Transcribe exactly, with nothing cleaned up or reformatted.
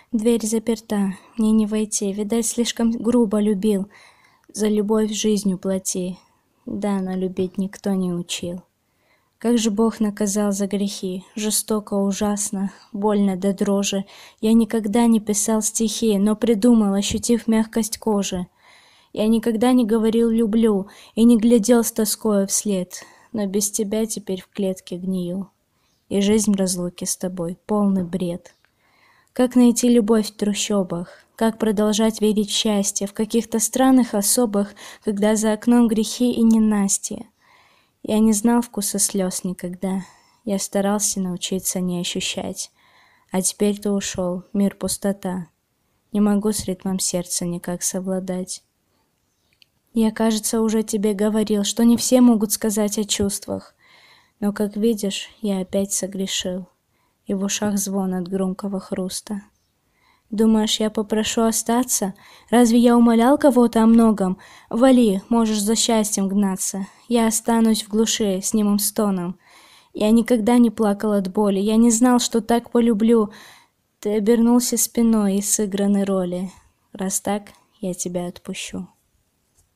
Дверь заперта, мне не войти, видать, слишком грубо любил. За любовь жизнью плати, да, но любить никто не учил. Как же Бог наказал за грехи, жестоко, ужасно, больно до дрожи. Я никогда не писал стихи, но придумал, ощутив мягкость кожи. Я никогда не говорил «люблю» и не глядел с тоскою вслед, но без тебя теперь в клетке гнию. И жизнь в разлуке с тобой — полный бред. Как найти любовь в трущобах? Как продолжать верить в счастье в каких-то странных особых, когда за окном грехи и ненастье? Я не знал вкуса слез никогда. Я старался научиться не ощущать. А теперь ты ушел, мир пустота. Не могу с ритмом сердца никак совладать. Я, кажется, уже тебе говорил, что не все могут сказать о чувствах. Но, как видишь, я опять согрешил. И в ушах звон от громкого хруста. Думаешь, я попрошу остаться? Разве я умолял кого-то о многом? Вали, можешь за счастьем гнаться. Я останусь в глуши с немым стоном. Я никогда не плакал от боли. Я не знал, что так полюблю. Ты обернулся спиной из сыгранной роли. Раз так, я тебя отпущу.